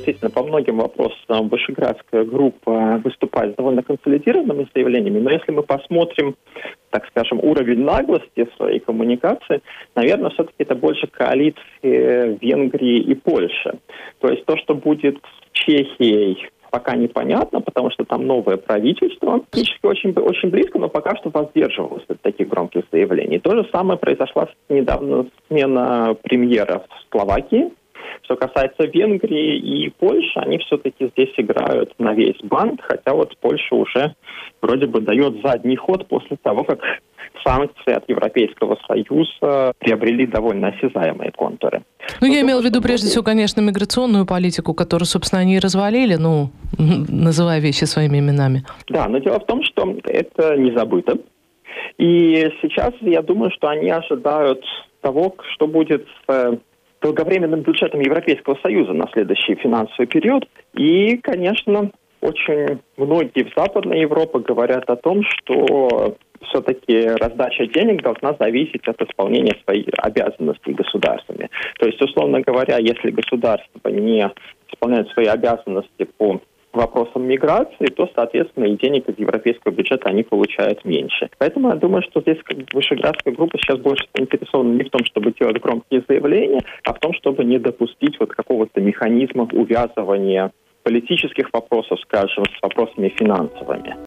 действительно, по многим вопросам Вышеградская группа выступает с довольно консолидированными заявлениями, но если мы посмотрим, так скажем, уровень наглости своей коммуникации, наверное, все-таки это больше коалиции Венгрии и Польши. То есть то, что будет с Чехией, пока непонятно, потому что там новое правительство. Фактически очень близко, но пока что воздерживалось от таких громких заявлений. То же самое произошла недавно смена премьера в Словакии. Что касается Венгрии и Польши, они все-таки здесь играют на весь банк, хотя вот Польша уже вроде бы дает задний ход после того, как санкции от Европейского Союза приобрели довольно осязаемые контуры. Я имела в виду прежде всего, конечно, миграционную политику, которую, собственно, они и развалили, называя вещи своими именами. Да, но дело в том, что это не забыто. И сейчас я думаю, что они ожидают того, что будет с долговременным бюджетом Европейского Союза на следующий финансовый период. И, конечно, очень многие в Западной Европе говорят о том, что все-таки раздача денег должна зависеть от исполнения своих обязанностей государствами. То есть, условно говоря, если государство не исполняет свои обязанности по вопросам миграции, то, соответственно, и денег из европейского бюджета они получают меньше. Поэтому я думаю, что здесь Вышеградская группа сейчас больше заинтересована не в том, чтобы делать громкие заявления, а в том, чтобы не допустить вот какого-то механизма увязывания политических вопросов, скажем, с вопросами финансовыми.